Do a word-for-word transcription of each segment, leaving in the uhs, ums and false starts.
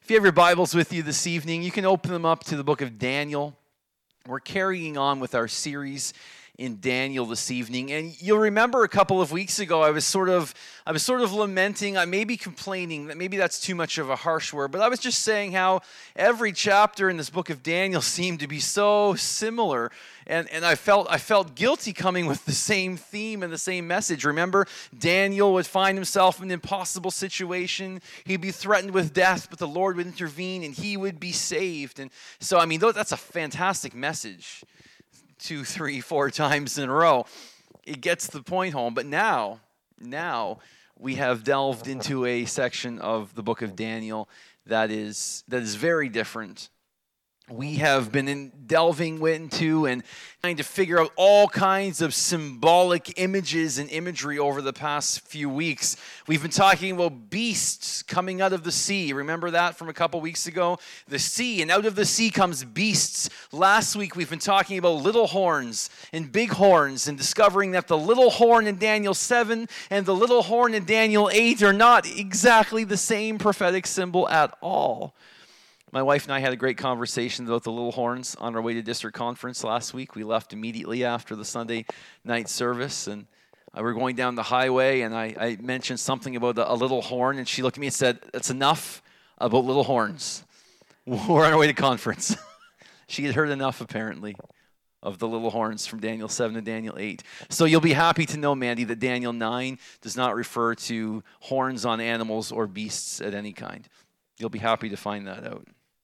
If you have your Bibles with you this evening, you can open them up to the book of Daniel. We're carrying on with our series in Daniel this evening, and you'll remember a couple of weeks ago I was sort of I was sort of lamenting, I may be complaining, that maybe that's too much of a harsh word, but I was just saying how every chapter in this book of Daniel seemed to be so similar, and and I felt I felt guilty coming with the same theme and the same message. Remember, Daniel would find himself in an impossible situation. He'd be threatened with death, but the Lord would intervene and he would be saved. And so, I mean, that's a fantastic message. Two, three, four times in a row. It gets the point home. But now, now we have delved into a section of the book of Daniel that is that is very different. We have been in delving into and trying to figure out all kinds of symbolic images and imagery over the past few weeks. We've been talking about beasts coming out of the sea. Remember that from a couple weeks ago? The sea, and out of the sea comes beasts. Last week we've been talking about little horns and big horns and discovering that the little horn in Daniel seven and the little horn in Daniel eight are not exactly the same prophetic symbol at all. My wife and I had a great conversation about the little horns on our way to district conference last week. We left immediately after the Sunday night service, and we were going down the highway, and I, I mentioned something about a, a little horn, and she looked at me and said, "That's enough about little horns. We're on our way to conference." She had heard enough, apparently, of the little horns from Daniel seven and Daniel eight. So you'll be happy to know, Mandy, that Daniel nine does not refer to horns on animals or beasts at any kind. You'll be happy to find that out.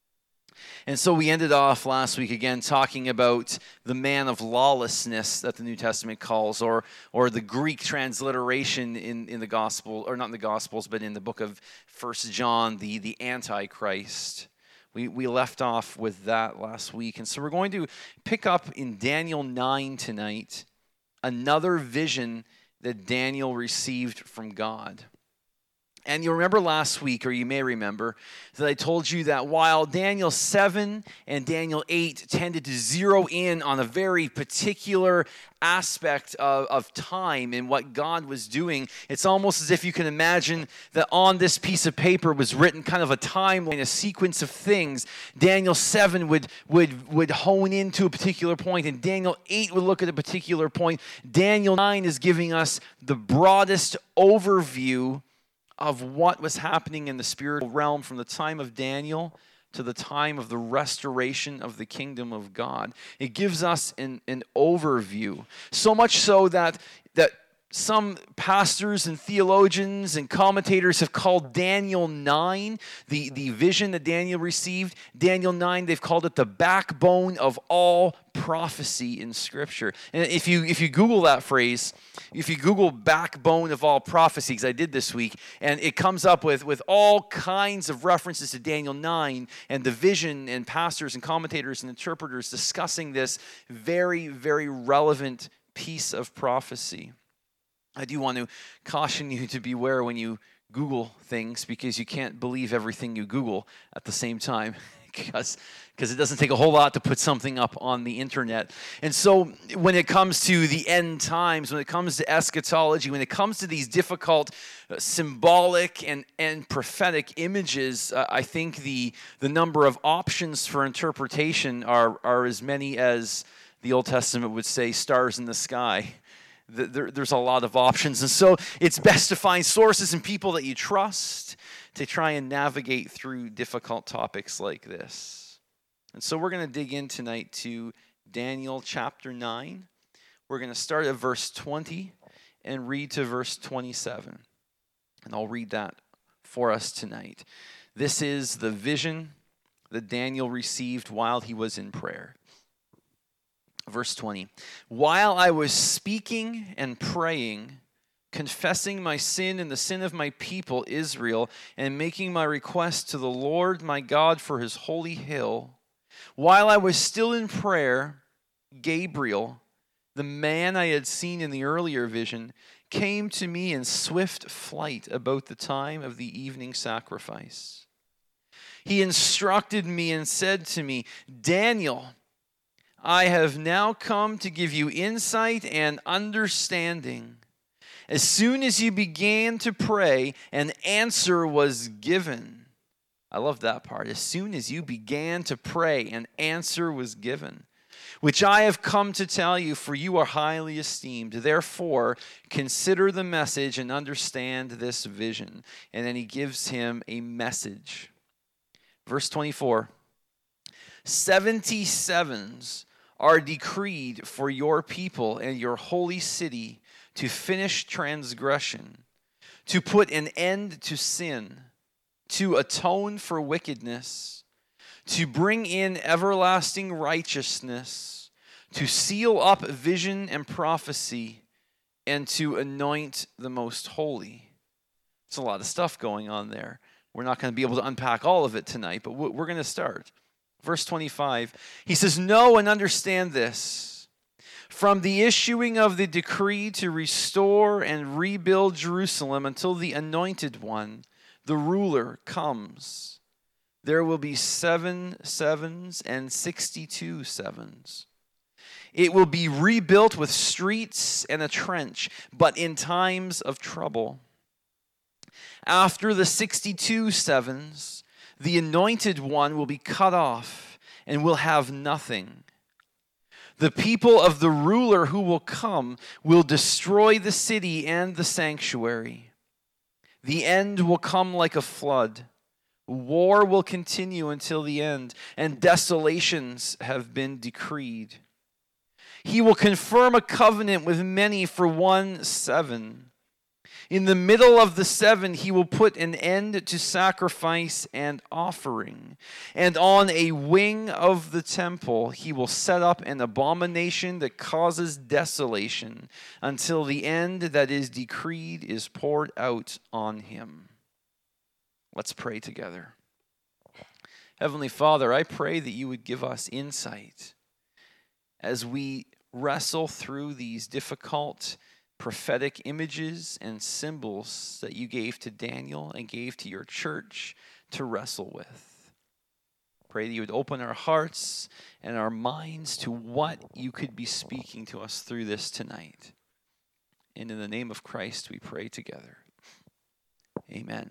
And so we ended off last week again talking about the man of lawlessness that the New Testament calls, or or the Greek transliteration in, in the gospel, or not in the Gospels, but in the book of First John, the, the Antichrist. We we left off with that last week. And so we're going to pick up in Daniel nine tonight, another vision that Daniel received from God. And you remember last week, or you may remember, that I told you that while Daniel seven and Daniel eight tended to zero in on a very particular aspect of, of time and what God was doing, it's almost as if you can imagine that on this piece of paper was written kind of a timeline, a sequence of things. Daniel seven would, would, would hone into a particular point, and Daniel eight would look at a particular point. Daniel nine is giving us the broadest overview of what was happening in the spiritual realm from the time of Daniel to the time of the restoration of the kingdom of God. It gives us an, an overview, so much so that that some pastors and theologians and commentators have called Daniel nine, the, the vision that Daniel received, Daniel nine, they've called it the backbone of all prophecy in Scripture. And if you if you Google that phrase, if you Google backbone of all prophecy, because I did this week, and it comes up with, with all kinds of references to Daniel nine and the vision, and pastors and commentators and interpreters discussing this very, very relevant piece of prophecy. I do want to caution you to beware when you Google things, because you can't believe everything you Google at the same time, because because it doesn't take a whole lot to put something up on the internet. And so when it comes to the end times, when it comes to eschatology, when it comes to these difficult uh, symbolic and, and prophetic images, uh, I think the the number of options for interpretation are are as many as the Old Testament would say stars in the sky. There, there's a lot of options, and so it's best to find sources and people that you trust to try and navigate through difficult topics like this. And so we're going to dig in tonight to Daniel chapter nine. We're going to start at verse twenty and read to verse twenty-seven. And I'll read that for us tonight. This is the vision that Daniel received while he was in prayer. Verse twenty, while I was speaking and praying, confessing my sin and the sin of my people Israel, and making my request to the Lord my God for his holy hill, while I was still in prayer, Gabriel, the man I had seen in the earlier vision, came to me in swift flight about the time of the evening sacrifice. He instructed me and said to me, Daniel, I have now come to give you insight and understanding. As soon as you began to pray, an answer was given. I love that part. As soon as you began to pray, an answer was given, which I have come to tell you, for you are highly esteemed. Therefore, consider the message and understand this vision. And then he gives him a message. Verse twenty-four, seventy sevens are decreed for your people and your holy city to finish transgression, to put an end to sin, to atone for wickedness, to bring in everlasting righteousness, to seal up vision and prophecy, and to anoint the most holy. It's a lot of stuff going on there. We're not going to be able to unpack all of it tonight, but we're going to start. Verse twenty-five, he says, know and understand this. From the issuing of the decree to restore and rebuild Jerusalem until the anointed one, the ruler, comes, there will be seven sevens and sixty-two sevens. It will be rebuilt with streets and a trench, but in times of trouble. After the sixty-two sevens, the anointed one will be cut off and will have nothing. The people of the ruler who will come will destroy the city and the sanctuary. The end will come like a flood. War will continue until the end, and desolations have been decreed. He will confirm a covenant with many for one seven. In the middle of the seven, he will put an end to sacrifice and offering. And on a wing of the temple, he will set up an abomination that causes desolation until the end that is decreed is poured out on him. Let's pray together. Heavenly Father, I pray that you would give us insight as we wrestle through these difficult prophetic images and symbols that you gave to Daniel and gave to your church to wrestle with. Pray that you would open our hearts and our minds to what you could be speaking to us through this tonight. And in the name of Christ, we pray together. Amen.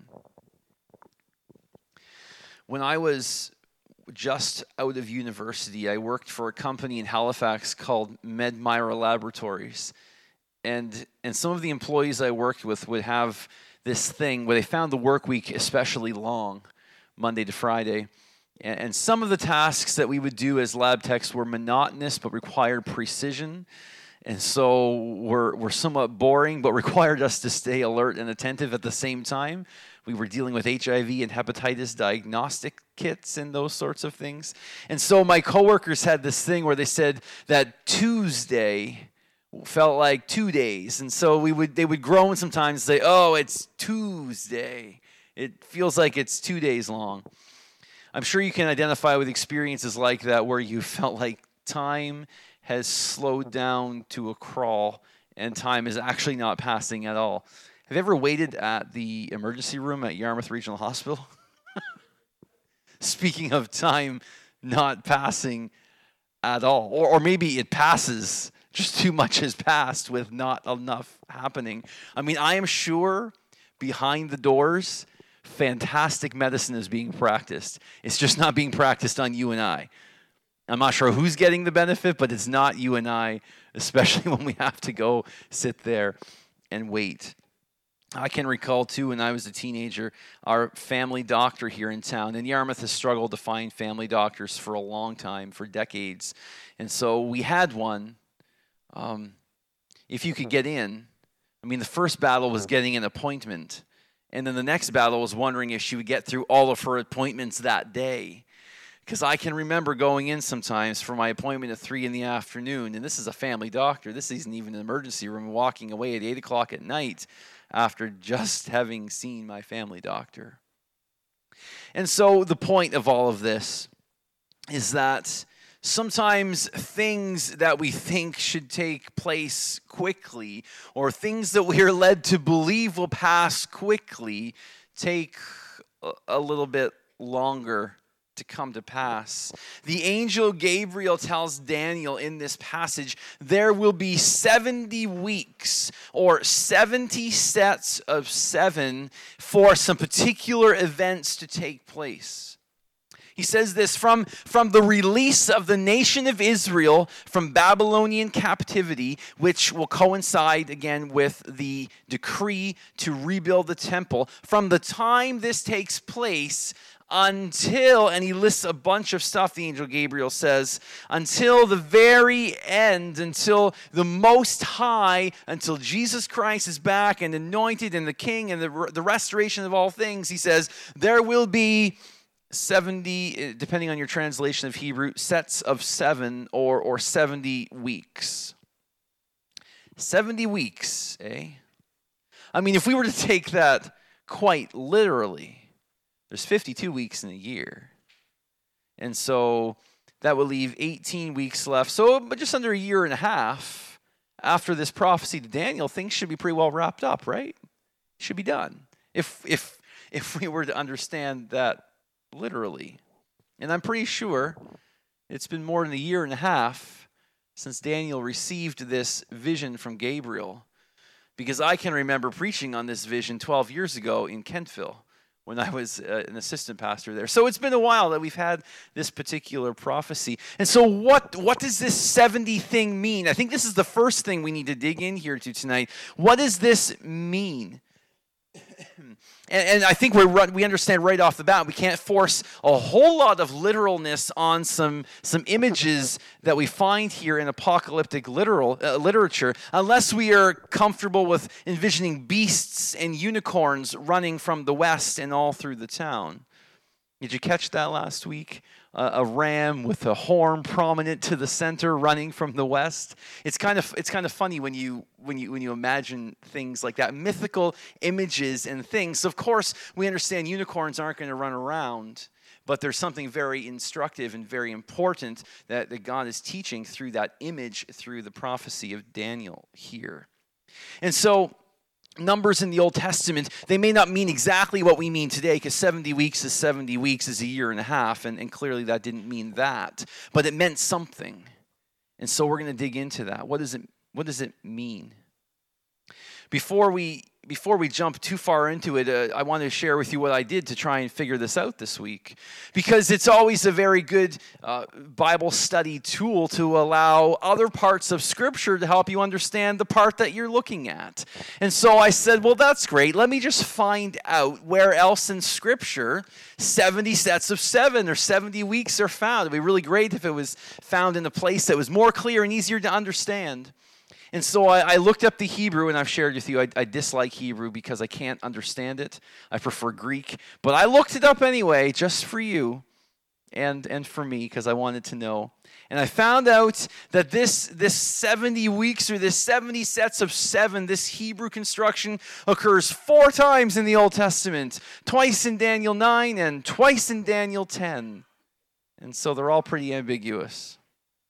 When I was just out of university, I worked for a company in Halifax called MedMyra Laboratories. And and some of the employees I worked with would have this thing where they found the work week especially long, Monday to Friday. And, and some of the tasks that we would do as lab techs were monotonous but required precision. And so were, were somewhat boring but required us to stay alert and attentive at the same time. We were dealing with H I V and hepatitis diagnostic kits and those sorts of things. And so my coworkers had this thing where they said that Tuesday felt like two days. And so we would they would groan sometimes and say, oh, it's Tuesday. It feels like it's two days long. I'm sure you can identify with experiences like that where you felt like time has slowed down to a crawl and time is actually not passing at all. Have you ever waited at the emergency room at Yarmouth Regional Hospital? Speaking of time not passing at all. Or, or maybe it passes, just too much has passed with not enough happening. I mean, I am sure behind the doors, fantastic medicine is being practiced. It's just not being practiced on you and I. I'm not sure who's getting the benefit, but it's not you and I, especially when we have to go sit there and wait. I can recall, too, when I was a teenager, our family doctor here in town, and Yarmouth has struggled to find family doctors for a long time, for decades. And so we had one. Um, if you could get in, I mean, the first battle was getting an appointment. And then the next battle was wondering if she would get through all of her appointments that day. Because I can remember going in sometimes for my appointment at three in the afternoon, and this is a family doctor. This isn't even an emergency room, walking away at eight o'clock at night after just having seen my family doctor. And so the point of all of this is that sometimes things that we think should take place quickly, or things that we are led to believe will pass quickly, take a little bit longer to come to pass. The angel Gabriel tells Daniel in this passage, there will be seventy weeks or seventy sets of seven for some particular events to take place. He says this, from, from the release of the nation of Israel from Babylonian captivity, which will coincide again with the decree to rebuild the temple, from the time this takes place until, and he lists a bunch of stuff, the angel Gabriel says, until the very end, until the Most High, until Jesus Christ is back and anointed and the King and the, the restoration of all things, he says, there will be seventy, depending on your translation of Hebrew, sets of seven or, or seventy weeks. seventy weeks, eh? I mean, if we were to take that quite literally, there's fifty-two weeks in a year. And so that would leave eighteen weeks left. So just under a year and a half after this prophecy to Daniel, things should be pretty well wrapped up, right? Should be done. If if if we were to understand that literally. And I'm pretty sure it's been more than a year and a half since Daniel received this vision from Gabriel, because I can remember preaching on this vision twelve years ago in Kentville, when I was uh, an assistant pastor there. So it's been a while that we've had this particular prophecy. And so what, what does this seventy thing mean? I think this is the first thing we need to dig in here to tonight. What does this mean? And, and I think we we understand right off the bat, we can't force a whole lot of literalness on some, some images that we find here in apocalyptic literal uh, literature, unless we are comfortable with envisioning beasts and unicorns running from the west and all through the town. Did you catch that last week? Uh, a ram with a horn prominent to the center, running from the west. It's kind of it's kind of funny when you when you when you imagine things like that, mythical images and things. Of course, we understand unicorns aren't going to run around, but there's something very instructive and very important that, that God is teaching through that image, through the prophecy of Daniel here. And so, numbers in the Old Testament, they may not mean exactly what we mean today, because seventy weeks is seventy weeks is a year and a half, and, and clearly that didn't mean that. But it meant something. And so we're going to dig into that. What does it, what does it mean? Before we Before we jump too far into it, uh, I want to share with you what I did to try and figure this out this week. Because it's always a very good uh, Bible study tool to allow other parts of Scripture to help you understand the part that you're looking at. And so I said, well, that's great. Let me just find out where else in Scripture seventy sets of seven or seventy weeks are found. It would be really great if it was found in a place that was more clear and easier to understand. And so I, I looked up the Hebrew, and I've shared with you, I, I dislike Hebrew because I can't understand it. I prefer Greek. But I looked it up anyway, just for you and, and for me, because I wanted to know. And I found out that this, this seventy weeks, or this seventy sets of seven, this Hebrew construction occurs four times in the Old Testament. Twice in Daniel nine and twice in Daniel ten. And so they're all pretty ambiguous.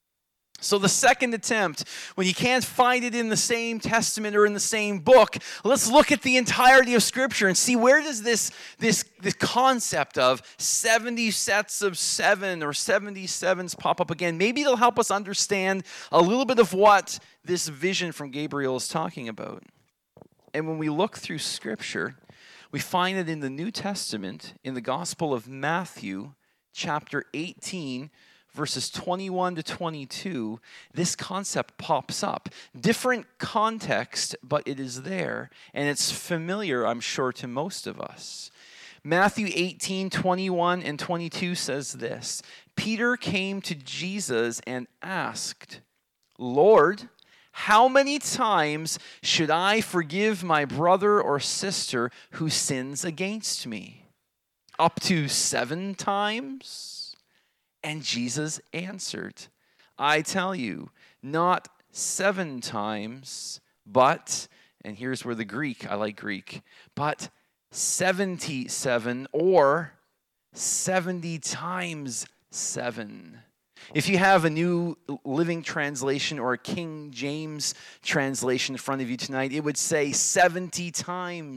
So the second attempt, when you can't find it in the same testament or in the same book, let's look at the entirety of Scripture and see where does this, this, this concept of seventy sets of seven or seventy sevens pop up again. Maybe it'll help us understand a little bit of what this vision from Gabriel is talking about. And when we look through Scripture, we find it in the New Testament, in the Gospel of Matthew, chapter eighteen, verses twenty-one to twenty-two, this concept pops up. Different context, but it is there. And it's familiar, I'm sure, to most of us. Matthew eighteen, twenty-one and twenty-two says this: Peter came to Jesus and asked, "Lord, how many times should I forgive my brother or sister who sins against me? Up to seven times?" And Jesus answered, "I tell you, not seven times, but," and here's where the Greek, I like Greek, "but seventy-seven," or seventy times seven. If you have a New Living Translation or a King James translation in front of you tonight, it would say seventy times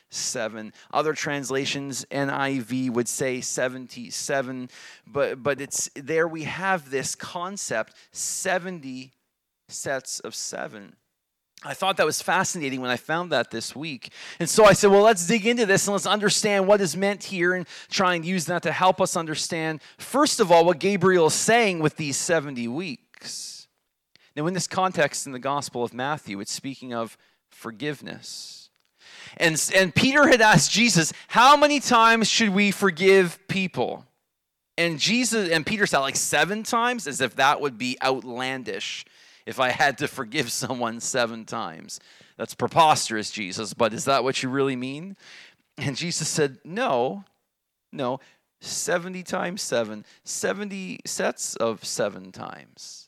seven. Other translations, N I V would say seventy-seven, but but it's there we have this concept, seventy sets of seven. I thought that was fascinating when I found that this week. And so I said, well, let's dig into this and let's understand what is meant here and try and use that to help us understand, first of all, what Gabriel is saying with these seventy weeks. Now, in this context in the Gospel of Matthew, it's speaking of forgiveness. And, and Peter had asked Jesus, how many times should we forgive people? And Jesus and Peter said, like seven times, as if that would be outlandish. If I had to forgive someone seven times. That's preposterous, Jesus, but is that what you really mean? And Jesus said, no, no, seventy times seven, seventy sets of seven times.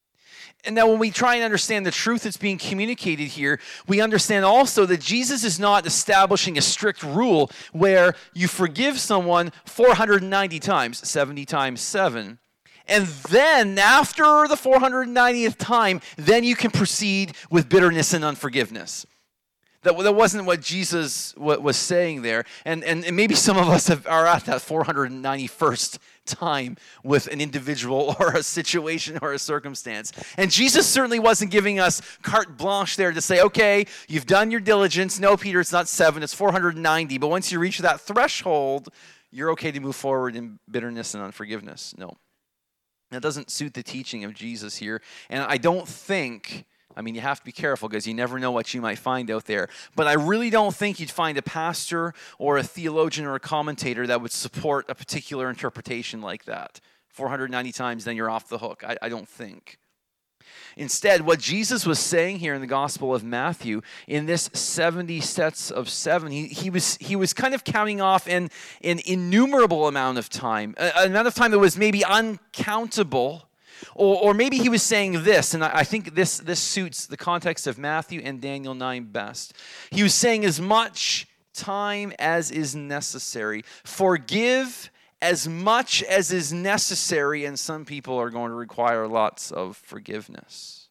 And now when we try and understand the truth that's being communicated here, we understand also that Jesus is not establishing a strict rule where you forgive someone four hundred ninety times, seventy times seven. And then after the four hundred ninetieth time, then you can proceed with bitterness and unforgiveness. That, that wasn't what Jesus was saying there. And, and, and maybe some of us have, are at that four hundred ninety-first time with an individual or a situation or a circumstance. And Jesus certainly wasn't giving us carte blanche there to say, okay, you've done your diligence. No, Peter, it's not seven, it's four hundred ninety. But once you reach that threshold, you're okay to move forward in bitterness and unforgiveness. No. That doesn't suit the teaching of Jesus here. And I don't think, I mean, you have to be careful because you never know what you might find out there. But I really don't think you'd find a pastor or a theologian or a commentator that would support a particular interpretation like that. four hundred ninety times, then you're off the hook. I, I don't think. Instead, what Jesus was saying here in the Gospel of Matthew, in this seventy sets of seven, he, he was he was kind of counting off an, an innumerable amount of time, an amount of time that was maybe uncountable, or, or maybe he was saying this, and I, I think this, this suits the context of Matthew and Daniel nine best. He was saying as much time as is necessary. Forgive as much as is necessary, and some people are going to require lots of forgiveness.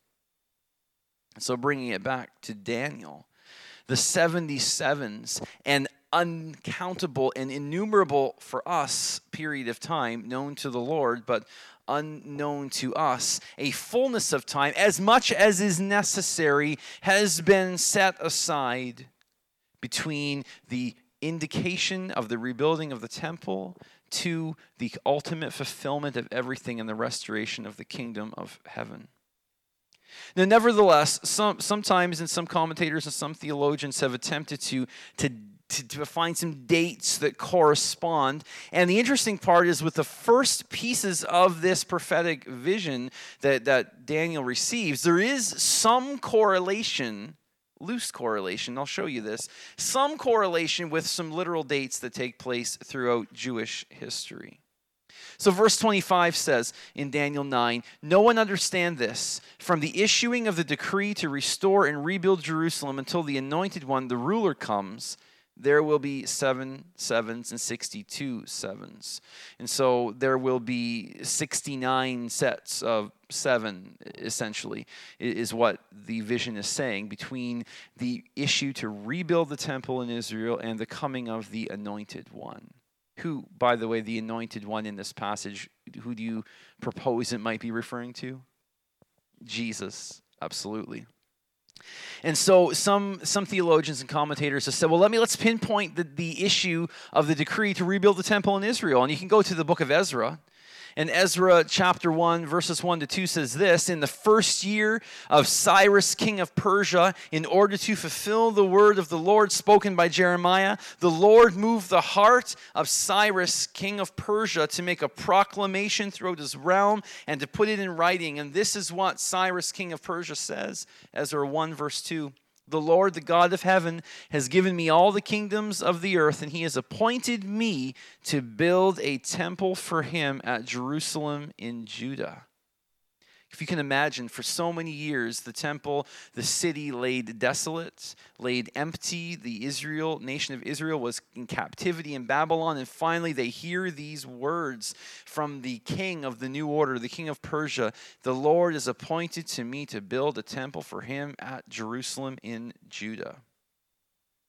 So bringing it back to Daniel, the seventy-sevens, an uncountable and innumerable for us period of time known to the Lord, but unknown to us, a fullness of time, as much as is necessary, has been set aside between the indication of the rebuilding of the temple to the ultimate fulfillment of everything in the restoration of the kingdom of heaven. Now, nevertheless, some, sometimes and some commentators and some theologians have attempted to, to, to, to find some dates that correspond. And the interesting part is with the first pieces of this prophetic vision that, that Daniel receives, there is some correlation, loose correlation, I'll show you this, some correlation with some literal dates that take place throughout Jewish history. So verse twenty-five says in Daniel nine, no one understand this. From the issuing of the decree to restore and rebuild Jerusalem until the anointed one, the ruler, comes, there will be seven sevens and sixty-two sevens. And so there will be sixty-nine sets of seven, essentially, is what the vision is saying, between the issue to rebuild the temple in Israel and the coming of the anointed one. Who, by the way, the anointed one in this passage, who do you propose it might be referring to? Jesus, absolutely. And so some some theologians and commentators have said, well, let me let's pinpoint the, the issue of the decree to rebuild the temple in Israel. And you can go to the book of Ezra. And Ezra chapter one, verses one to two says this, in the first year of Cyrus, king of Persia, in order to fulfill the word of the Lord spoken by Jeremiah, the Lord moved the heart of Cyrus, king of Persia, to make a proclamation throughout his realm and to put it in writing. And this is what Cyrus, king of Persia, says, Ezra one, verse two. The Lord, the God of heaven, has given me all the kingdoms of the earth, and he has appointed me to build a temple for him at Jerusalem in Judah. If you can imagine, for so many years, the temple, the city laid desolate, laid empty. The Israel, nation of Israel was in captivity in Babylon, and finally they hear these words from the king of the new order, the king of Persia. The Lord is appointed to me to build a temple for him at Jerusalem in Judah.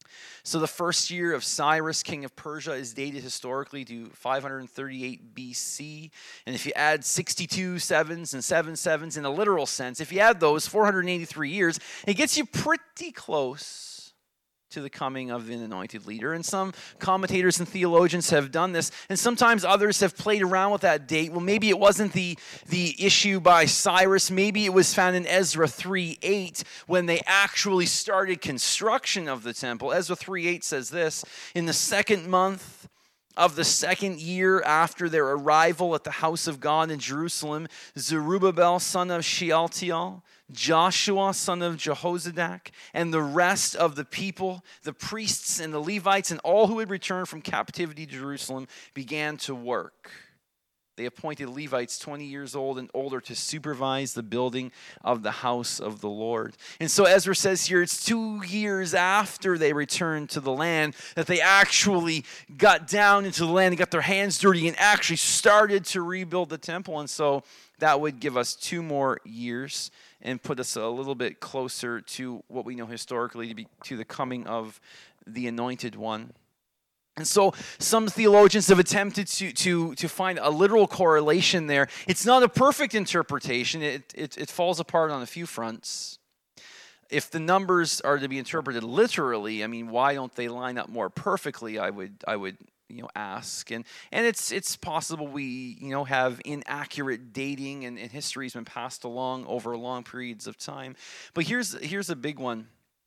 So the first year of Cyrus, king of Persia, is dated historically to five thirty-eight B C. And if you add sixty-two sevens and seven sevens in a literal sense, if you add those, four hundred eighty-three years, it gets you pretty close to the coming of an anointed leader. And some commentators and theologians have done this, and sometimes others have played around with that date. Well, maybe it wasn't the, the issue by Cyrus. Maybe it was found in Ezra three eight when they actually started construction of the temple. Ezra three eight says this: in the second month of the second year after their arrival at the house of God in Jerusalem, Zerubbabel, son of Shealtiel, Joshua, son of Jehozadak, and the rest of the people, the priests and the Levites, and all who had returned from captivity to Jerusalem, began to work. They appointed Levites twenty years old and older to supervise the building of the house of the Lord. And so Ezra says here, it's two years after they returned to the land that they actually got down into the land and got their hands dirty and actually started to rebuild the temple. And so that would give us two more years and put us a little bit closer to what we know historically to be to the coming of the Anointed One. And so some theologians have attempted to, to, to find a literal correlation there. It's not a perfect interpretation. It, it, it falls apart on a few fronts. If the numbers are to be interpreted literally, I mean, why don't they line up more perfectly, I would I would you know ask. And and it's it's possible we you know have inaccurate dating and, and history has been passed along over long periods of time. But here's here's a big one.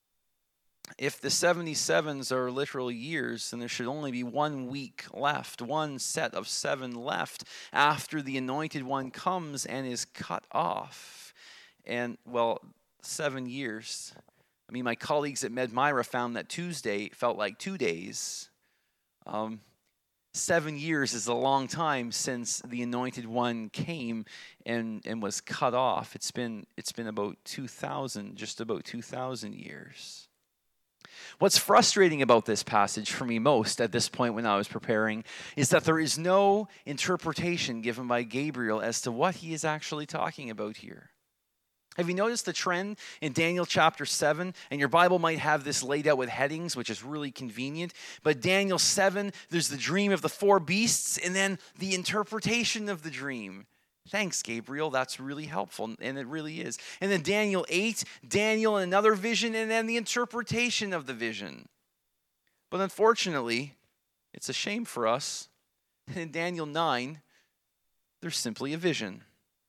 If the seventy-sevens are literal years, then there should only be one week left, one set of seven left after the Anointed One comes and is cut off. And, well, seven years. I mean, my colleagues at MedMyra found that Tuesday felt like two days. Um, seven years is a long time since the Anointed One came and, and was cut off. It's been it's been about two thousand, just about two thousand years. What's frustrating about this passage for me most at this point when I was preparing is that there is no interpretation given by Gabriel as to what he is actually talking about here. Have you noticed the trend in Daniel chapter seven? And your Bible might have this laid out with headings, which is really convenient. But Daniel seven, there's the dream of the four beasts and then the interpretation of the dream. Thanks, Gabriel. That's really helpful, and it really is. And then Daniel eight, Daniel and another vision, and then the interpretation of the vision. But unfortunately, it's a shame for us. In Daniel nine, there's simply a vision.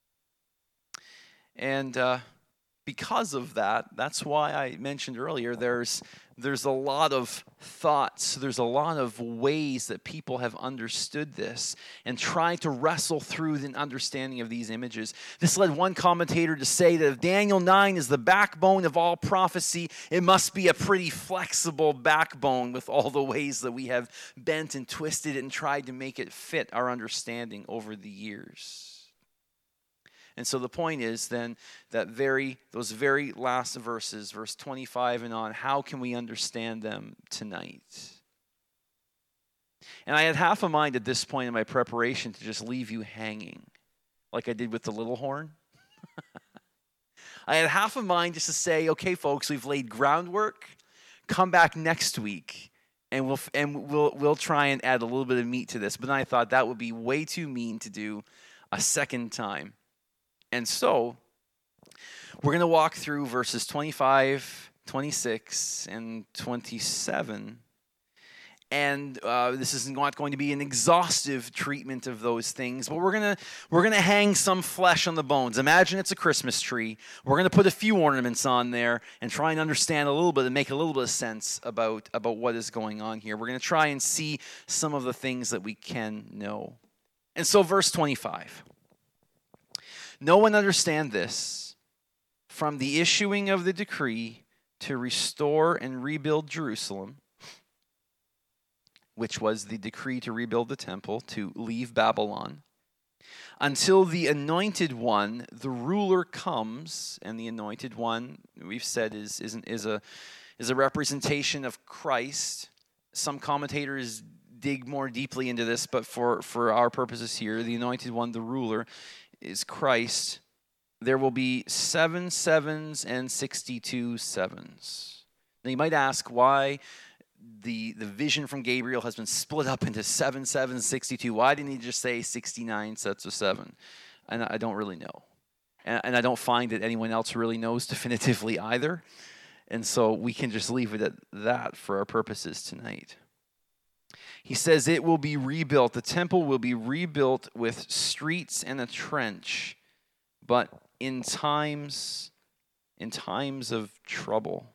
And uh, because of that, that's why I mentioned earlier, there's there's a lot of thoughts, there's a lot of ways that people have understood this and tried to wrestle through the understanding of these images. This led one commentator to say that if Daniel nine is the backbone of all prophecy, it must be a pretty flexible backbone with all the ways that we have bent and twisted it and tried to make it fit our understanding over the years. And so the point is then that very those very last verses, verse twenty-five and on, how can we understand them tonight? And I had half a mind at this point in my preparation to just leave you hanging, like I did with the little horn. I had half a mind just to say, okay, folks, we've laid groundwork. Come back next week, and we'll and we'll we'll try and add a little bit of meat to this. But then I thought that would be way too mean to do a second time. And so, we're going to walk through verses twenty-five, twenty-six, and twenty-seven. And uh, this is not going to be an exhaustive treatment of those things, but we're going to we're going to hang some flesh on the bones. Imagine it's a Christmas tree. We're going to put a few ornaments on there and try and understand a little bit and make a little bit of sense about, about what is going on here. We're going to try and see some of the things that we can know. And so, verse twenty-five. No one understand this. From the issuing of the decree to restore and rebuild Jerusalem, which was the decree to rebuild the temple, to leave Babylon, until the Anointed One, the ruler, comes. And the Anointed One, we've said, is, is, is, a, is a representation of Christ. Some commentators dig more deeply into this, but for, for our purposes here, the Anointed One, the ruler, is Christ. There will be seven sevens and sixty-two sevens. Now you might ask, why the, the vision from Gabriel has been split up into seven, seven, sixty-two. Why didn't he just say sixty-nine sets of seven? And I don't really know. And, and I don't find that anyone else really knows definitively either. And so we can just leave it at that for our purposes tonight. He says it will be rebuilt. The temple will be rebuilt with streets and a trench, but in times, in times of trouble.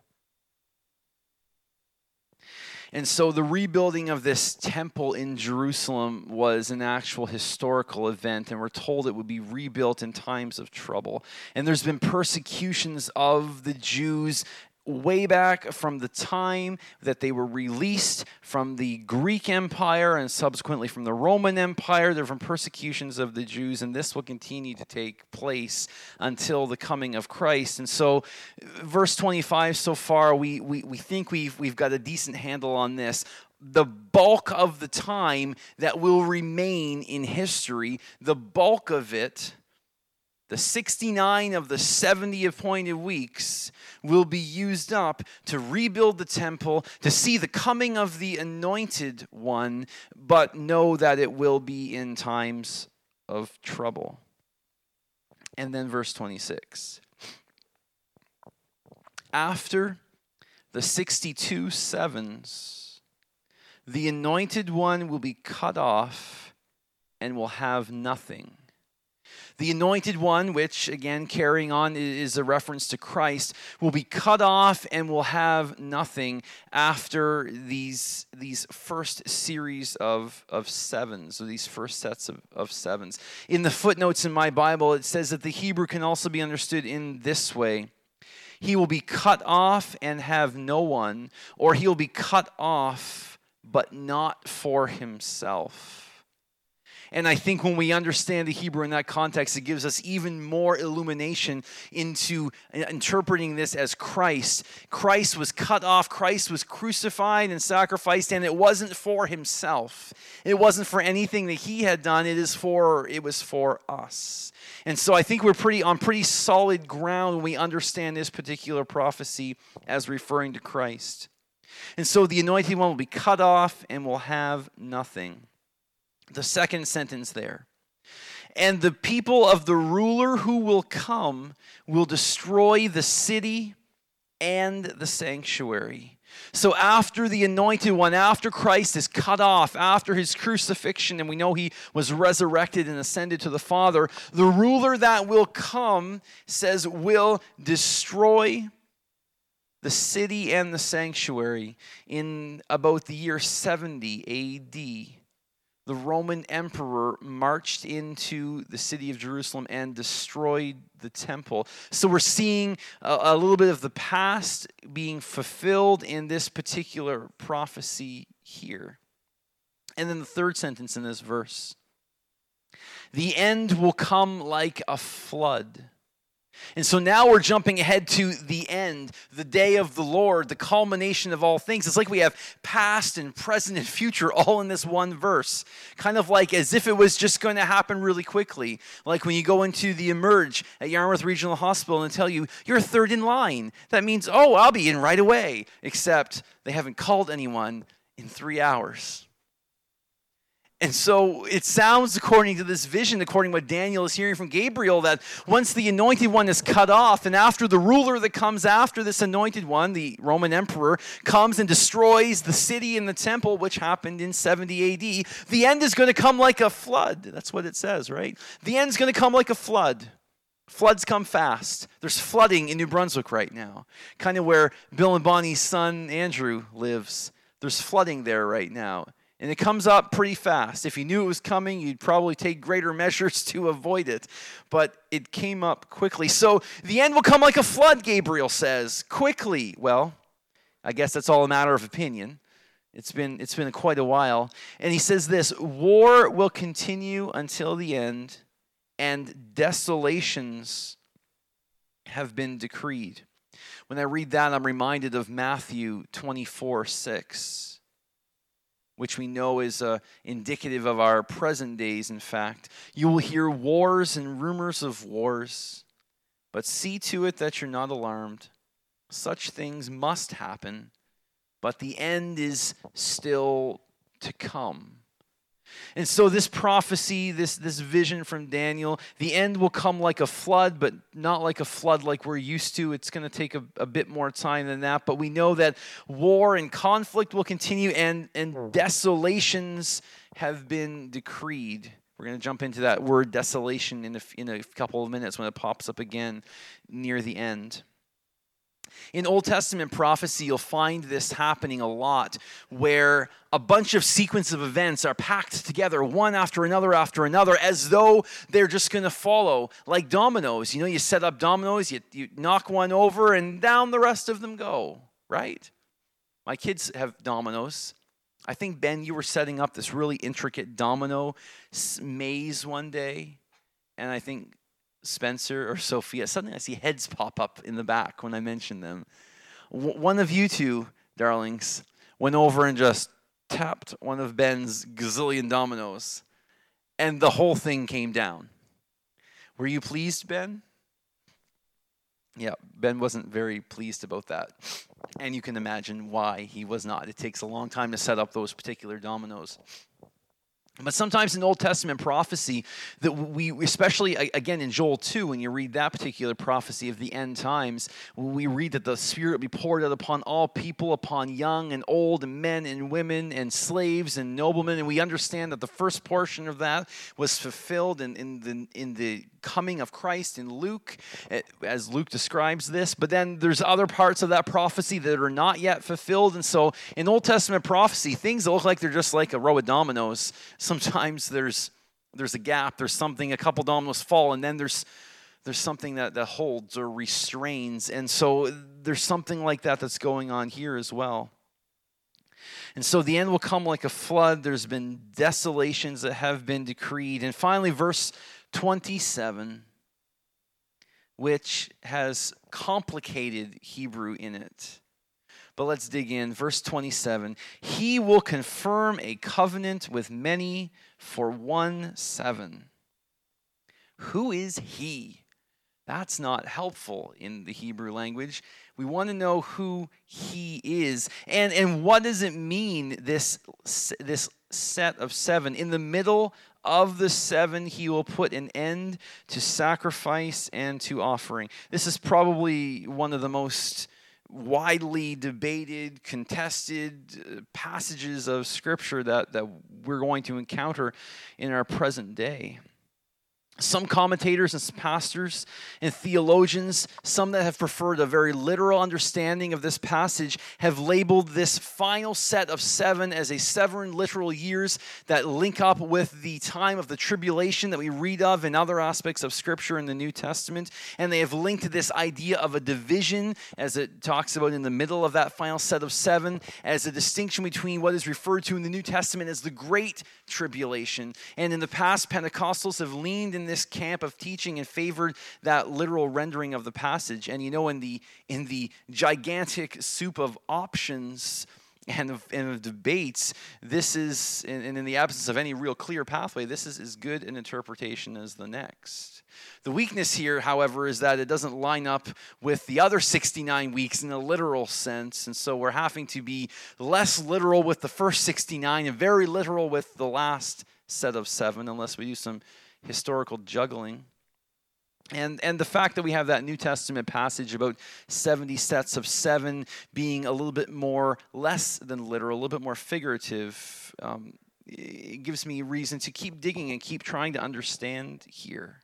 And so the rebuilding of this temple in Jerusalem was an actual historical event, and we're told it would be rebuilt in times of trouble. And there's been persecutions of the Jews way back from the time that they were released from the Greek Empire and subsequently from the Roman Empire. There have been persecutions of the Jews, and this will continue to take place until the coming of Christ. And so verse twenty-five so far, we we, we think we've, we've got a decent handle on this. The bulk of the time that will remain in history, the bulk of it, the sixty-nine of the seventy appointed weeks will be used up to rebuild the temple, to see the coming of the anointed one, but know that it will be in times of trouble. And then verse twenty-six. After the sixty-two sevens, the anointed one will be cut off and will have nothing. The anointed one, which, again, carrying on is a reference to Christ, will be cut off and will have nothing after these, these first series of, of sevens, or these first sets of, of sevens. In the footnotes in my Bible, it says that the Hebrew can also be understood in this way. He will be cut off and have no one, or he will be cut off, but not for himself. And I think when we understand the Hebrew in that context, it gives us even more illumination into interpreting this as Christ. Christ was cut off, Christ was crucified and sacrificed, and it wasn't for himself. It wasn't for anything that he had done. It is for it was for us. And so I think we're pretty on pretty solid ground when we understand this particular prophecy as referring to Christ. And so the anointed one will be cut off and will have nothing. The second sentence there. And the people of the ruler who will come will destroy the city and the sanctuary. So after the anointed one, after Christ is cut off, after his crucifixion, and we know he was resurrected and ascended to the Father, the ruler that will come, says, will destroy the city and the sanctuary in about the year seventy A D. The Roman emperor marched into the city of Jerusalem and destroyed the temple. So we're seeing a, a little bit of the past being fulfilled in this particular prophecy here. And then the third sentence in this verse. The end will come like a flood. And so now we're jumping ahead to the end, the day of the Lord, the culmination of all things. It's like we have past and present and future all in this one verse. Kind of like as if it was just going to happen really quickly. Like when you go into the Emerge at Yarmouth Regional Hospital and tell you, you're third in line. That means, oh, I'll be in right away. Except they haven't called anyone in three hours. And so it sounds, according to this vision, according to what Daniel is hearing from Gabriel, that once the anointed one is cut off, and after the ruler that comes after this anointed one, the Roman emperor, comes and destroys the city and the temple, which happened in seventy A D, the end is going to come like a flood. That's what it says, right? The end is going to come like a flood. Floods come fast. There's flooding in New Brunswick right now, kind of where Bill and Bonnie's son Andrew lives. There's flooding there right now. And it comes up pretty fast. If you knew it was coming, you'd probably take greater measures to avoid it. But it came up quickly. So the end will come like a flood, Gabriel says. Quickly. Well, I guess that's all a matter of opinion. It's been, it's been quite a while. And he says this, war will continue until the end, and desolations have been decreed. When I read that, I'm reminded of Matthew twenty-four six. Which we know is uh, indicative of our present days, in fact. You will hear wars and rumors of wars, but see to it that you're not alarmed. Such things must happen, but the end is still to come. And so this prophecy, this, this vision from Daniel, the end will come like a flood, but not like a flood like we're used to. It's going to take a, a bit more time than that. But we know that war and conflict will continue, and, and desolations have been decreed. We're going to jump into that word desolation in a, in a couple of minutes when it pops up again near the end. In Old Testament prophecy, you'll find this happening a lot, where a bunch of sequence of events are packed together, one after another after another, as though they're just going to follow, like dominoes. You know, you set up dominoes, you, you knock one over, and down the rest of them go, right? My kids have dominoes. I think, Ben, you were setting up this really intricate domino maze one day, and I think Spencer or Sophia, suddenly I see heads pop up in the back when I mention them. W- one of you two, darlings, went over and just tapped one of Ben's gazillion dominoes, and the whole thing came down. Were you pleased, Ben? Yeah, Ben wasn't very pleased about that. And you can imagine why he was not. It takes a long time to set up those particular dominoes. But sometimes in Old Testament prophecy, that we, especially again in Joel two, when you read that particular prophecy of the end times, we read that the Spirit will be poured out upon all people, upon young and old, and men and women, and slaves and noblemen. And we understand that the first portion of that was fulfilled in, in the in the coming of Christ in Luke, as Luke describes this. But then there's other parts of that prophecy that are not yet fulfilled. And so in Old Testament prophecy, things that look like they're just like a row of dominoes, sometimes there's there's a gap, there's something, a couple dominoes fall, and then there's there's something that, that holds or restrains. And so there's something like that that's going on here as well. And so the end will come like a flood. There's been desolations that have been decreed. And finally, verse twenty-seven, which has complicated Hebrew in it. But let's dig in. Verse twenty-seven. He will confirm a covenant with many for one seven. Who is he? That's not helpful in the Hebrew language. We want to know who he is. And, and what does it mean, this, this set of seven? In the middle of the seven, he will put an end to sacrifice and to offering. This is probably one of the most widely debated, contested passages of Scripture that, that we're going to encounter in our present day. Some commentators and pastors and theologians, some that have preferred a very literal understanding of this passage, have labeled this final set of seven as a seven literal years that link up with the time of the tribulation that we read of in other aspects of Scripture in the New Testament. And they have linked this idea of a division, as it talks about in the middle of that final set of seven, as a distinction between what is referred to in the New Testament as the Great Tribulation. And in the past, Pentecostals have leaned in this camp of teaching and favored that literal rendering of the passage. And you know, in the in the gigantic soup of options and of, and of debates, this is, and in the absence of any real clear pathway, this is as good an interpretation as the next. The weakness here, however, is that it doesn't line up with the other sixty-nine weeks in a literal sense, and so we're having to be less literal with the first sixty-nine and very literal with the last set of seven, unless we do some historical juggling. And and the fact that we have that New Testament passage about seventy sets of seven being a little bit more, less than literal, a little bit more figurative, um, it gives me reason to keep digging and keep trying to understand here.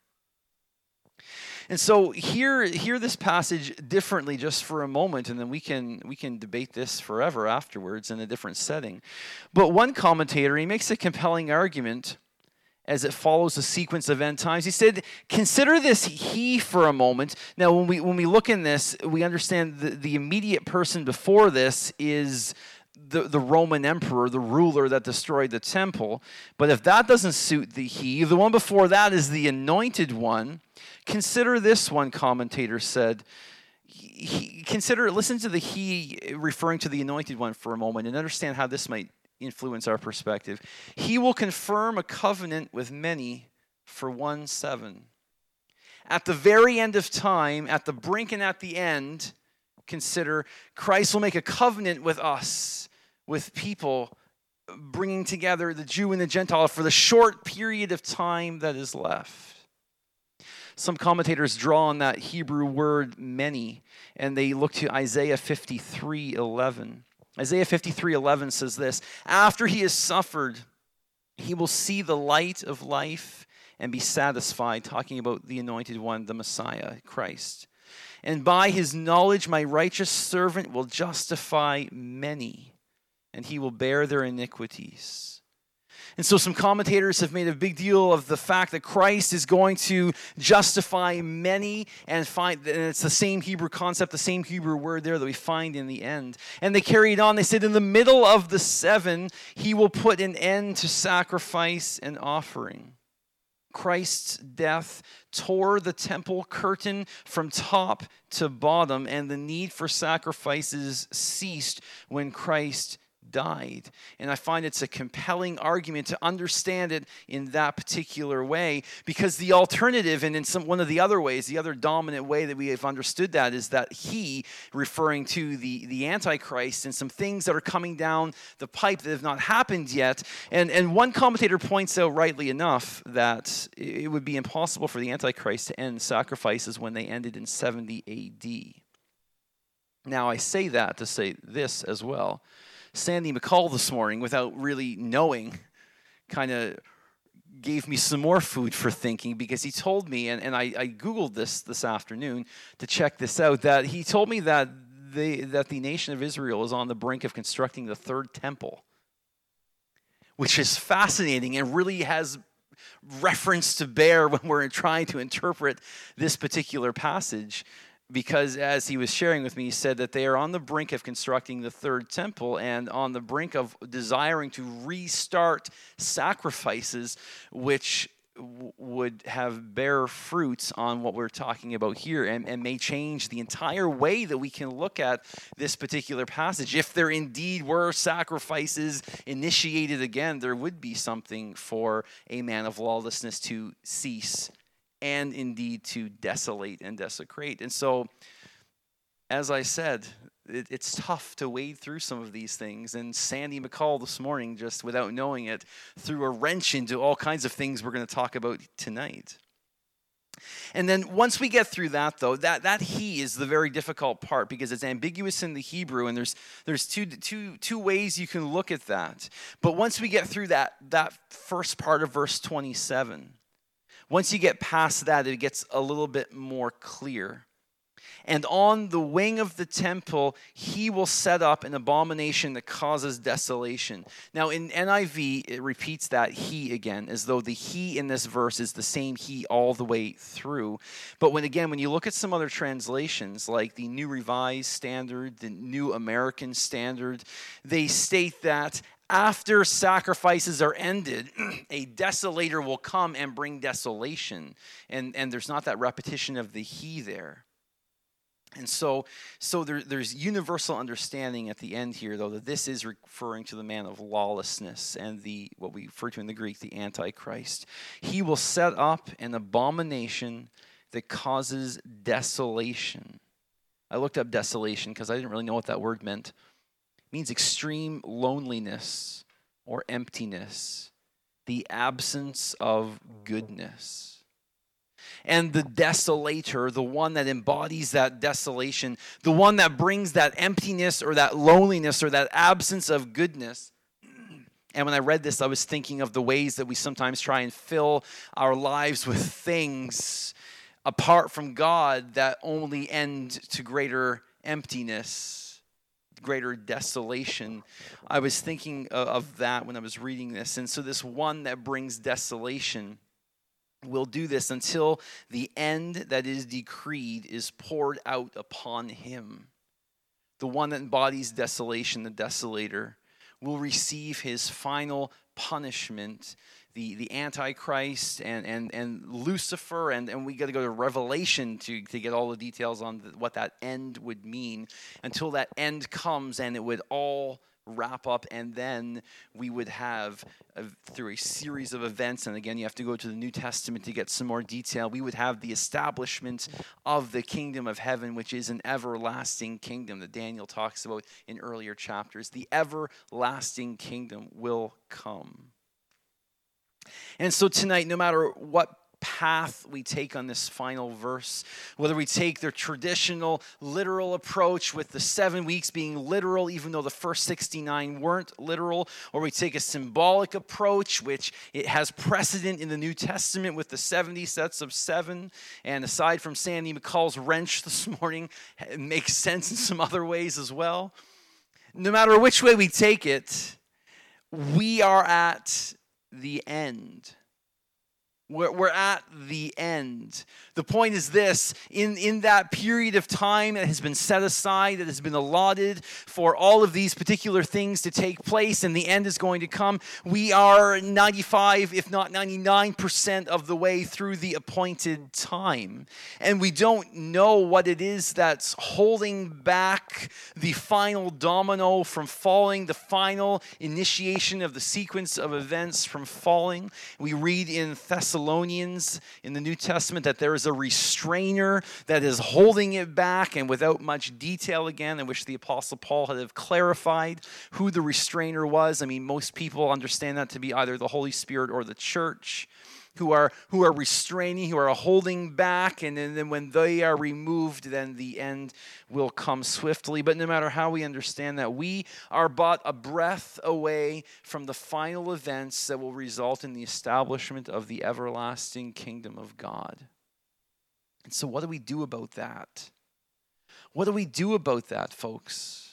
And so hear hear this passage differently just for a moment, and then we can we can debate this forever afterwards in a different setting. But one commentator, he makes a compelling argument as it follows a sequence of end times. He said, consider this he for a moment. Now, when we when we look in this, we understand the, the immediate person before this is the, the Roman emperor, the ruler that destroyed the temple. But if that doesn't suit the he, the one before that is the anointed one. Consider this, one commentator said. He, consider, listen to the he referring to the anointed one for a moment and understand how this might influence our perspective. He will confirm a covenant with many for one seven. At the very end of time, at the brink and at the end, consider, Christ will make a covenant with us, with people, bringing together the Jew and the Gentile for the short period of time that is left. Some commentators draw on that Hebrew word many, and they look to Isaiah fifty-three eleven. Isaiah fifty-three eleven says this, "After he has suffered, he will see the light of life and be satisfied," talking about the anointed one, the Messiah, Christ. "And by his knowledge, my righteous servant will justify many, and he will bear their iniquities." And so some commentators have made a big deal of the fact that Christ is going to justify many, and find, and it's the same Hebrew concept, the same Hebrew word there that we find in the end. And they carried on, they said, in the middle of the seven, he will put an end to sacrifice and offering. Christ's death tore the temple curtain from top to bottom, and the need for sacrifices ceased when Christ died. And I find it's a compelling argument to understand it in that particular way, because the alternative, and in some one of the other ways, the other dominant way that we have understood that, is that he, referring to the, the Antichrist and some things that are coming down the pipe that have not happened yet. And, and one commentator points out, rightly enough, that it would be impossible for the Antichrist to end sacrifices when they ended in seventy A D. Now, I say that to say this as well. Sandy McCall this morning, without really knowing, kind of gave me some more food for thinking, because he told me, and, and I, I Googled this this afternoon to check this out, that he told me that the, that the nation of Israel is on the brink of constructing the third temple, which is fascinating and really has reference to bear when we're trying to interpret this particular passage. Because as he was sharing with me, he said that they are on the brink of constructing the third temple and on the brink of desiring to restart sacrifices, which w- would have bear fruits on what we're talking about here, and, and may change the entire way that we can look at this particular passage. If there indeed were sacrifices initiated again, there would be something for a man of lawlessness to cease, and indeed to desolate and desecrate. And so, as I said, it, it's tough to wade through some of these things. And Sandy McCall this morning, just without knowing it, threw a wrench into all kinds of things we're going to talk about tonight. And then once we get through that, though, that, that he is the very difficult part, because it's ambiguous in the Hebrew, and there's there's two two two ways you can look at that. But once we get through that that first part of verse twenty-seven, once you get past that, it gets a little bit more clear. "And on the wing of the temple, he will set up an abomination that causes desolation." Now, in N I V, it repeats that he again, as though the he in this verse is the same he all the way through. But when again, when you look at some other translations, like the New Revised Standard, the New American Standard, they state that after sacrifices are ended, a desolator will come and bring desolation. And, and there's not that repetition of the he there. And so, so there, there's universal understanding at the end here, though, that this is referring to the man of lawlessness and the what we refer to in the Greek, the Antichrist. He will set up an abomination that causes desolation. I looked up desolation because I didn't really know what that word meant. It means extreme loneliness or emptiness, the absence of goodness. And the desolator, the one that embodies that desolation, the one that brings that emptiness or that loneliness or that absence of goodness. And when I read this, I was thinking of the ways that we sometimes try and fill our lives with things apart from God that only end to greater emptiness, greater desolation. I was thinking of that when I was reading this. And so this one that brings desolation will do this until the end that is decreed is poured out upon him. The one that embodies desolation, the desolator, will receive his final punishment. The, the Antichrist and, and, and Lucifer, and, and we got to go to Revelation to, to get all the details on the, what that end would mean, until that end comes and it would all wrap up, and then we would have, a, through a series of events, and again, you have to go to the New Testament to get some more detail, we would have the establishment of the kingdom of heaven, which is an everlasting kingdom that Daniel talks about in earlier chapters. The everlasting kingdom will come. And so tonight, no matter what path we take on this final verse, whether we take the traditional literal approach with the seven weeks being literal even though the first sixty-nine weren't literal, or we take a symbolic approach which it has precedent in the New Testament with the seventy sets of seven, and aside from Sandy McCall's wrench this morning, it makes sense in some other ways as well. No matter which way we take it, we are at the end. We're, we're at the end. The point is this, in, in that period of time that has been set aside, that has been allotted for all of these particular things to take place, and the end is going to come, we are ninety-five, if not ninety-nine percent of the way through the appointed time. And we don't know what it is that's holding back the final domino from falling, the final initiation of the sequence of events from falling. We read in Thessalonians Thessalonians in the New Testament that there is a restrainer that is holding it back, and without much detail again, I wish the Apostle Paul had have clarified who the restrainer was. I mean, most people understand that to be either the Holy Spirit or the church, who are who are restraining, who are holding back, and then, then when they are removed, then the end will come swiftly. But no matter how we understand that, we are but a breath away from the final events that will result in the establishment of the everlasting kingdom of God. And so what do we do about that? What do we do about that, folks?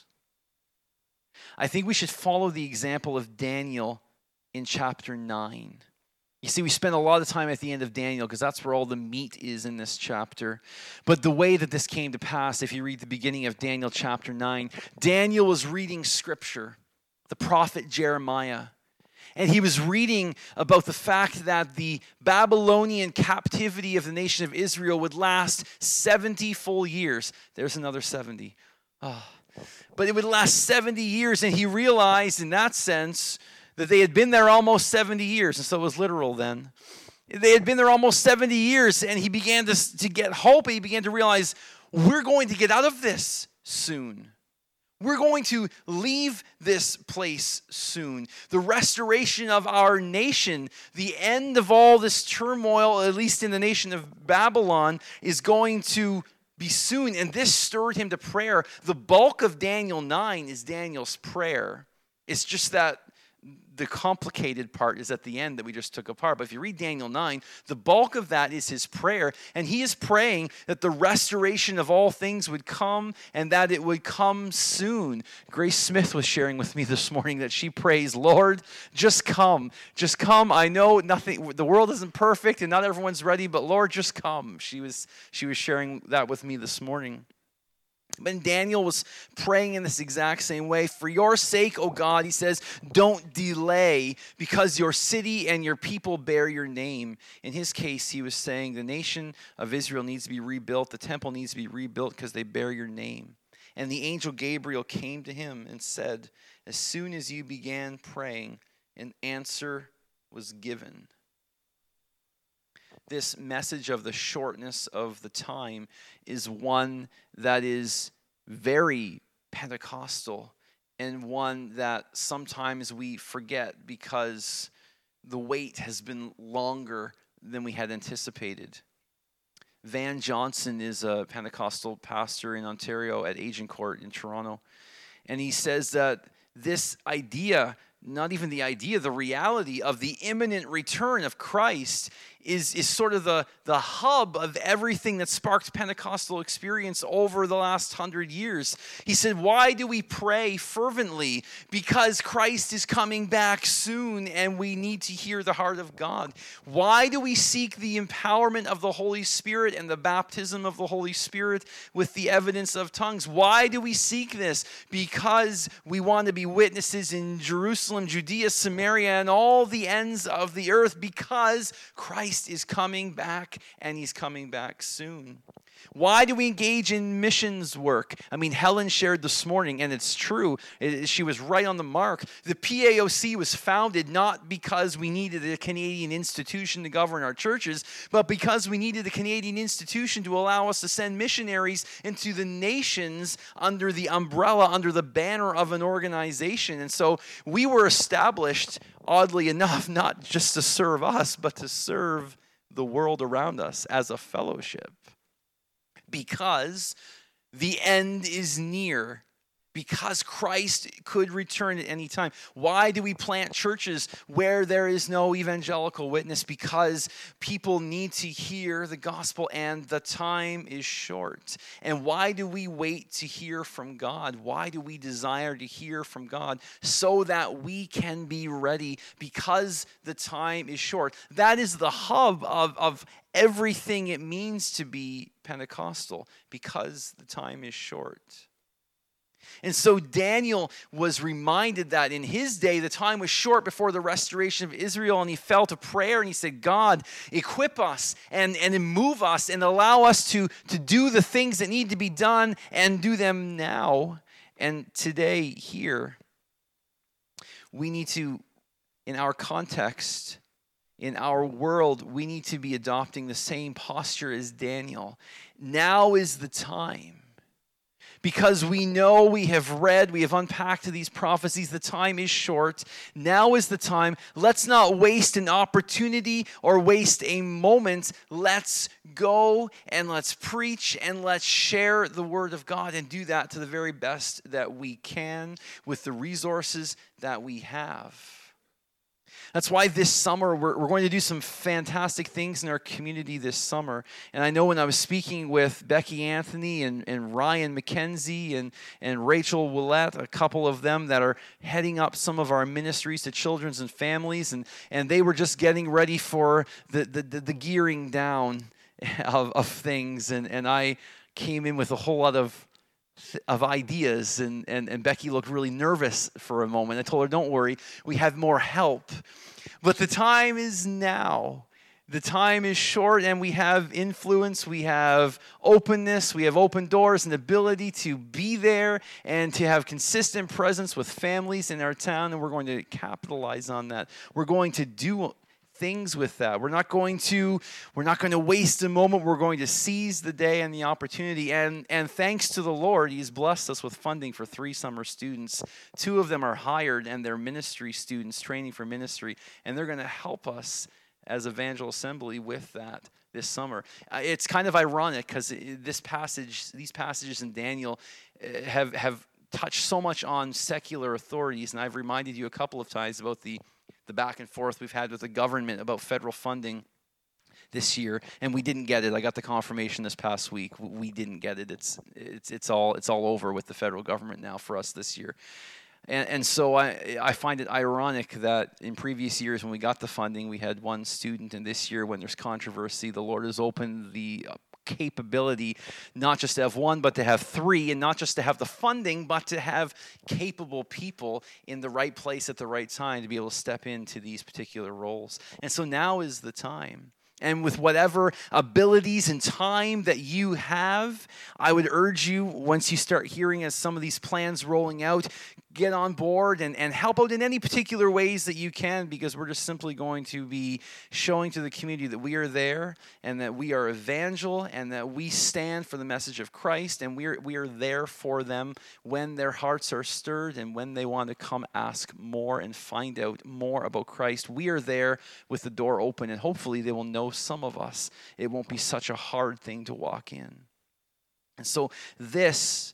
I think we should follow the example of Daniel in chapter nine. You see, we spend a lot of time at the end of Daniel because that's where all the meat is in this chapter. But the way that this came to pass, if you read the beginning of Daniel chapter nine, Daniel was reading scripture, the prophet Jeremiah. And he was reading about the fact that the Babylonian captivity of the nation of Israel would last seventy full years. There's another seventy. Oh. But it would last seventy years, and he realized in that sense that they had been there almost seventy years, and so it was literal then. They had been there almost seventy years, and he began to, to get hope, and he began to realize, we're going to get out of this soon. We're going to leave this place soon. The restoration of our nation, the end of all this turmoil, at least in the nation of Babylon, is going to be soon, and this stirred him to prayer. The bulk of Daniel nine is Daniel's prayer. It's just that the complicated part is at the end that we just took apart. But if you read Daniel nine, the bulk of that is his prayer. And he is praying that the restoration of all things would come and that it would come soon. Grace Smith was sharing with me this morning that she prays, Lord, just come. Just come. I know nothing, the world isn't perfect and not everyone's ready, but Lord, just come. She was, she was sharing that with me this morning. But Daniel was praying in this exact same way. For your sake, O God, he says, don't delay, because your city and your people bear your name. In his case, he was saying the nation of Israel needs to be rebuilt. The temple needs to be rebuilt because they bear your name. And the angel Gabriel came to him and said, as soon as you began praying, an answer was given. This message of the shortness of the time is one that is very Pentecostal, and one that sometimes we forget because the wait has been longer than we had anticipated. Van Johnson is a Pentecostal pastor in Ontario at Agincourt in Toronto, and he says that this idea, not even the idea, the reality of the imminent return of Christ is, is sort of the, the hub of everything that sparked Pentecostal experience over the last hundred years. He said, why do we pray fervently? Because Christ is coming back soon and we need to hear the heart of God. Why do we seek the empowerment of the Holy Spirit and the baptism of the Holy Spirit with the evidence of tongues? Why do we seek this? Because we want to be witnesses in Jerusalem, Judea, Samaria, and all the ends of the earth, because Christ is coming back and he's coming back soon. Why do we engage in missions work? I mean, Helen shared this morning, and it's true. It, she was right on the mark. The P A O C was founded not because we needed a Canadian institution to govern our churches, but because we needed a Canadian institution to allow us to send missionaries into the nations under the umbrella, under the banner of an organization. And so we were established, oddly enough, not just to serve us, but to serve the world around us as a fellowship. Because the end is near. Because Christ could return at any time. Why do we plant churches where there is no evangelical witness? Because people need to hear the gospel and the time is short. And why do we wait to hear from God? Why do we desire to hear from God? So that we can be ready because the time is short. That is the hub of, of everything it means to be Pentecostal, because the time is short. And so Daniel was reminded that in his day, the time was short before the restoration of Israel, and he fell to prayer and he said, God, equip us and, and move us and allow us to, to do the things that need to be done and do them now. And today here, we need to, in our context, in our world, we need to be adopting the same posture as Daniel. Now is the time. Because we know, we have read, we have unpacked these prophecies, the time is short. Now is the time. Let's not waste an opportunity or waste a moment. Let's go and let's preach and let's share the word of God and do that to the very best that we can with the resources that we have. That's why this summer we're, we're going to do some fantastic things in our community this summer. And I know when I was speaking with Becky Anthony and, and Ryan McKenzie and, and Rachel Willette, a couple of them that are heading up some of our ministries to children's and families, and, and they were just getting ready for the, the, the, the gearing down of, of things. And, and I came in with a whole lot of of ideas, and, and, and Becky looked really nervous for a moment. I told her, don't worry, we have more help. But the time is now. The time is short, and we have influence, we have openness, we have open doors and ability to be there and to have consistent presence with families in our town, and we're going to capitalize on that. We're going to do things with that. We're not going to we're not going to waste a moment. We're going to seize the day and the opportunity. And and thanks to the Lord, He's blessed us with funding for three summer students. Two of them are hired, and they're ministry students training for ministry, and they're going to help us as Evangel Assembly with that this summer. Uh, it's kind of ironic because this passage, these passages in Daniel, uh, have have touched so much on secular authorities, and I've reminded you a couple of times about the the back and forth we've had with the government about federal funding this year, and we didn't get it. I got the confirmation this past week. We didn't get it. It's it's it's all it's all over with the federal government now for us this year. And, and so I I find it ironic that in previous years when we got the funding, we had one student, and this year when there's controversy, the Lord has opened the capability not just to have one, but to have three, and not just to have the funding, but to have capable people in the right place at the right time to be able to step into these particular roles. And so now is the time. And with whatever abilities and time that you have, I would urge you, once you start hearing as some of these plans rolling out, get on board and, and help out in any particular ways that you can, because we're just simply going to be showing to the community that we are there and that we are evangel and that we stand for the message of Christ, and we are, we are there for them when their hearts are stirred and when they want to come ask more and find out more about Christ. We are there with the door open, and hopefully they will know some of us. It won't be such a hard thing to walk in. And so this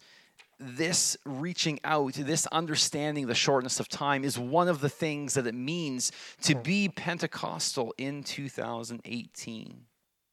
This reaching out, this understanding the shortness of time is one of the things that it means to be Pentecostal in two thousand eighteen.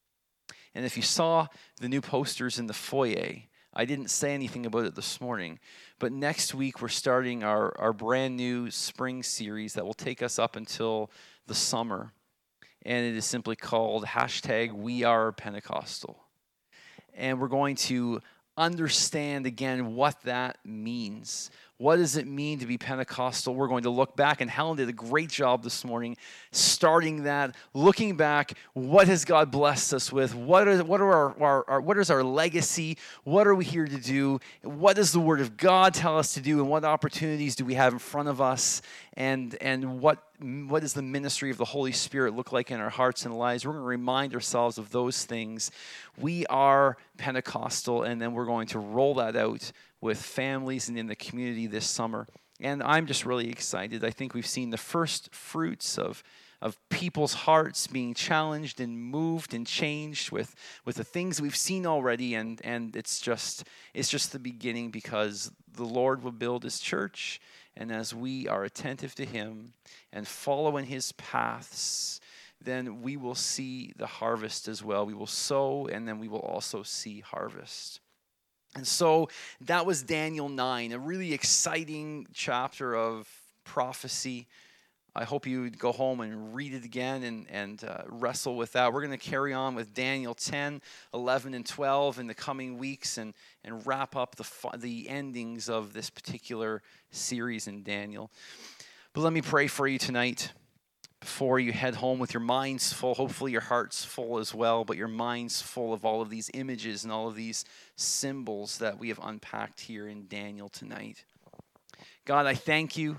And if you saw the new posters in the foyer, I didn't say anything about it this morning, but next week we're starting our, our brand new spring series that will take us up until the summer. And it is simply called hashtag We Are Pentecostal. And we're going to understand again what that means. What does it mean to be Pentecostal? We're going to look back, and Helen did a great job this morning starting that, looking back. What has God blessed us with? What are what are our, our, our what is our legacy? What are we here to do? What does the Word of God tell us to do? And what opportunities do we have in front of us? And and what what does the ministry of the Holy Spirit look like in our hearts and lives? We're going to remind ourselves of those things. We are Pentecostal, and then we're going to roll that out with families and in the community this summer. And I'm just really excited. I think we've seen the first fruits of, of people's hearts being challenged and moved and changed with, with the things we've seen already. And, and it's just it's just the beginning, because the Lord will build his church. And as we are attentive to him and follow in his paths, then we will see the harvest as well. We will sow, and then we will also see harvest. And so that was Daniel nine, a really exciting chapter of prophecy. I hope you would go home and read it again and, and uh, wrestle with that. We're going to carry on with Daniel ten, eleven, and twelve in the coming weeks and, and wrap up the, the endings of this particular series in Daniel. But let me pray for you tonight before you head home with your minds full. Hopefully your heart's full as well, but your mind's full of all of these images and all of these symbols that we have unpacked here in Daniel tonight. God, I thank you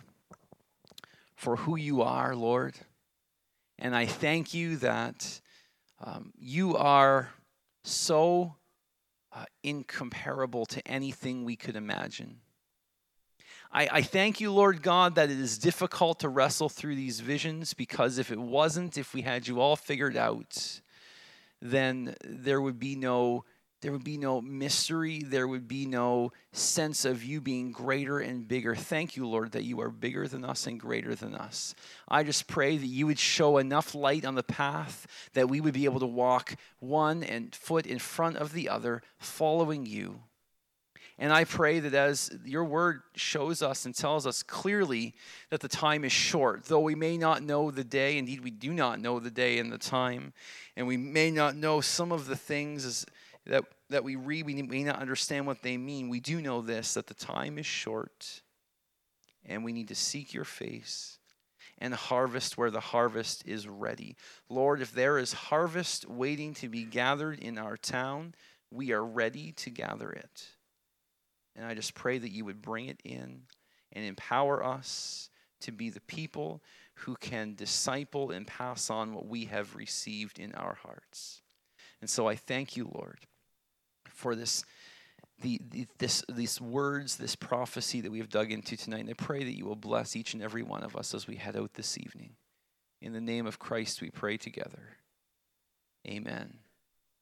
for who you are, Lord. And I thank you that um, you are so uh, incomparable to anything we could imagine. I, I thank you, Lord God, that it is difficult to wrestle through these visions, because if it wasn't, if we had you all figured out, then there would be no there would be no mystery. There would be no sense of you being greater and bigger. Thank you, Lord, that you are bigger than us and greater than us. I just pray that you would show enough light on the path that we would be able to walk one and foot in front of the other, following you. And I pray that as your word shows us and tells us clearly that the time is short, though we may not know the day, indeed we do not know the day and the time, and we may not know some of the things that, that we read, we may not understand what they mean. We do know this, that the time is short, and we need to seek your face and harvest where the harvest is ready. Lord, if there is harvest waiting to be gathered in our town, we are ready to gather it. And I just pray that you would bring it in and empower us to be the people who can disciple and pass on what we have received in our hearts. And so I thank you, Lord, for this, the, the this these words, this prophecy that we have dug into tonight. And I pray that you will bless each and every one of us as we head out this evening. In the name of Christ we pray together. Amen.